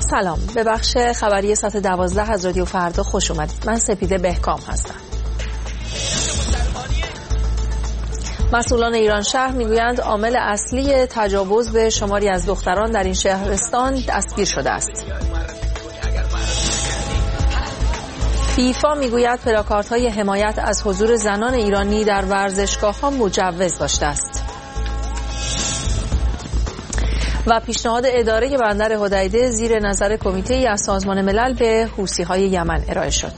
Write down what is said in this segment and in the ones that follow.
سلام، به بخش خبری ساعت 12 از رادیو فردا خوش اومدید. من سپیده بهکام هستم. مسئولان ایران شهر میگویند عامل اصلی تجاوز به شماری از دختران در این شهرستان دستگیر شده است. فیفا میگوید پلاکاردهای حمایت از حضور زنان ایرانی در ورزشگاه‌ها مجوز داشته است. و پیشنهاد اداره بندر حدیده زیر نظر کمیته‌ای از سازمان ملل به حوثی‌های یمن ارائه شد.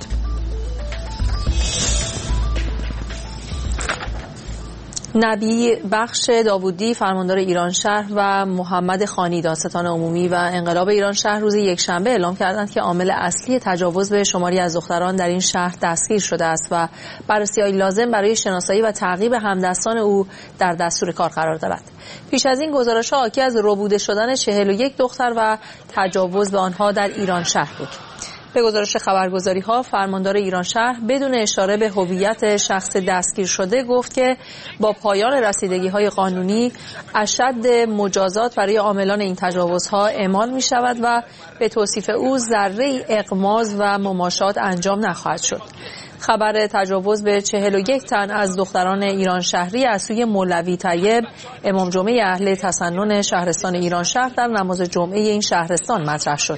نبی بخش داوودی فرماندار ایران شهر و محمد خانی دادستان عمومی و انقلاب ایران شهر روز یکشنبه اعلام کردند که عامل اصلی تجاوز به شماری از دختران در این شهر دستگیر شده است و بررسی‌های لازم برای شناسایی و تعقیب همدستان او در دستور کار قرار دارد. پیش از این گزارش‌ها حاکی از ربوده شدن 41 دختر و تجاوز به آنها در ایران شهر بود. به گزارش خبرگزاری‌ها فرماندار ایران شهر بدون اشاره به هویت شخص دستگیر شده گفت که با پایان رسیدگی‌های قانونی اشد مجازات برای عاملان این تجاوزها اعمال می‌شود و به توصیف او ذره‌ای اغماض و مماشات انجام نخواهد شد. خبر تجاوز به 41 تن از دختران ایران شهری از سوی مولوی طیب امام جمعه اهل تسنن شهرستان ایران شهر در نماز جمعه این شهرستان مطرح شد.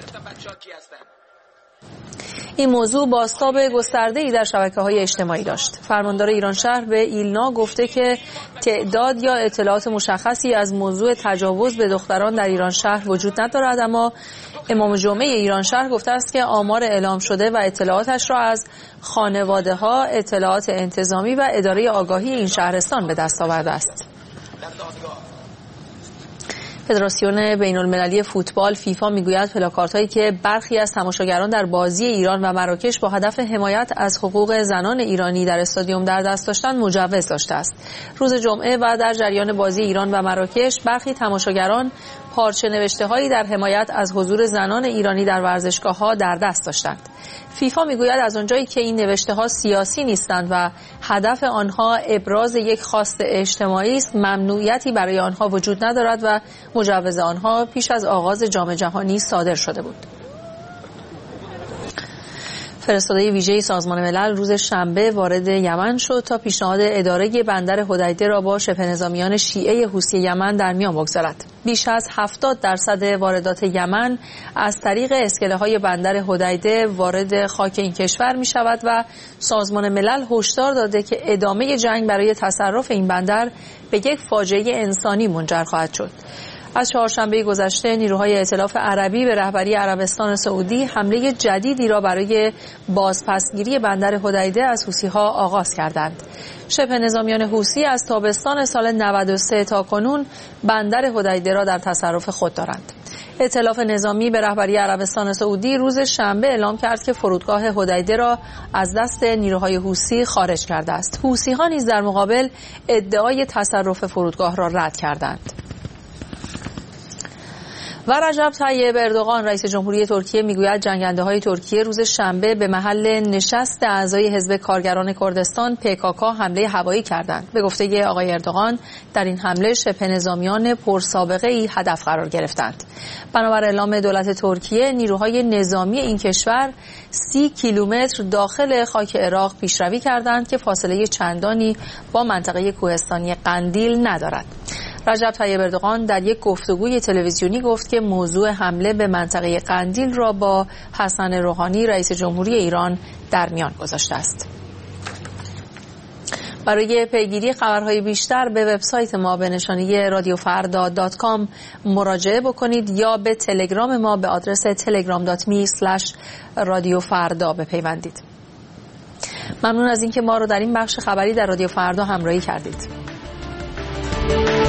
این موضوع بازتاب گسترده‌ای در شبکه‌های اجتماعی داشت. فرماندار ایران شهر به ایلنا گفته که تعداد یا اطلاعات مشخصی از موضوع تجاوز به دختران در ایران شهر وجود ندارد، اما امام جمعه ایران شهر گفته است که آمار اعلام شده و اطلاعاتش را از خانواده‌ها، اطلاعات انتظامی و اداره آگاهی این شهرستان به دست آورده است. فدراسیون بین‌المللی فوتبال فیفا میگوید پلاکاردهایی که برخی از تماشاگران در بازی ایران و مراکش با هدف حمایت از حقوق زنان ایرانی در استادیوم در دست داشتند مجوز داشته است. روز جمعه و در جریان بازی ایران و مراکش برخی تماشاگران پارچه نوشته‌هایی در حمایت از حضور زنان ایرانی در ورزشگاه‌ها در دست داشتند. فیفا میگوید از آنجایی که این نوشته‌ها سیاسی نیستند و هدف آنها ابراز یک خواست اجتماعی است، ممنوعیتی برای آنها وجود ندارد و مجوز آنها پیش از آغاز جام جهانی صادر شده بود. فرستاده ویژه سازمان ملل روز شنبه وارد یمن شد تا پیشنهاد اداره بندر حدیده را با شبه نظامیان شیعه حوثی یمن در میان بگذارد. بیش از 70% واردات یمن از طریق اسکله‌های بندر حدیده وارد خاک این کشور می شود و سازمان ملل هشدار داده که ادامه جنگ برای تصرف این بندر به یک فاجعه انسانی منجر خواهد شد. از چهارشنبه گذشته نیروهای ائتلاف عربی به رهبری عربستان سعودی حمله جدیدی را برای بازپسگیری بندر حدیده از حوثی‌ها آغاز کردند. شبه نظامیان حوثی از تابستان سال 93 تا کنون بندر حدیده را در تصرف خود دارند. ائتلاف نظامی به رهبری عربستان سعودی روز شنبه اعلام کرد که فرودگاه حدیده را از دست نیروهای حوثی خارج کرده است. حوثی‌ها نیز در مقابل ادعای تصرف فرودگاه را رد کردند. و رجب طیب اردوغان رئیس جمهوری ترکیه میگوید جنگنده‌های ترکیه روز شنبه به محل نشست اعضای حزب کارگران کردستان PKK حمله هوایی کردند. به گفته آقای اردوغان در این حمله شبه نظامیان پرسابقه‌ای هدف قرار گرفتند. بنابر اعلام دولت ترکیه نیروهای نظامی این کشور 30 کیلومتر داخل خاک عراق پیشروی کردند که فاصله چندانی با منطقه کوهستانی قندیل ندارد. رجب طیب اردوغان در یک گفتگوی تلویزیونی گفت که موضوع حمله به منطقه قندیل را با حسن روحانی رئیس جمهوری ایران در میان گذاشته است. برای پیگیری خبرهای بیشتر به وبسایت ما به نشانی radiofarda.com مراجعه بکنید یا به تلگرام ما به آدرس telegram.me/radiofarda بپیوندید. ممنون از اینکه ما رو در این بخش خبری در رادیو فردا همراهی کردید.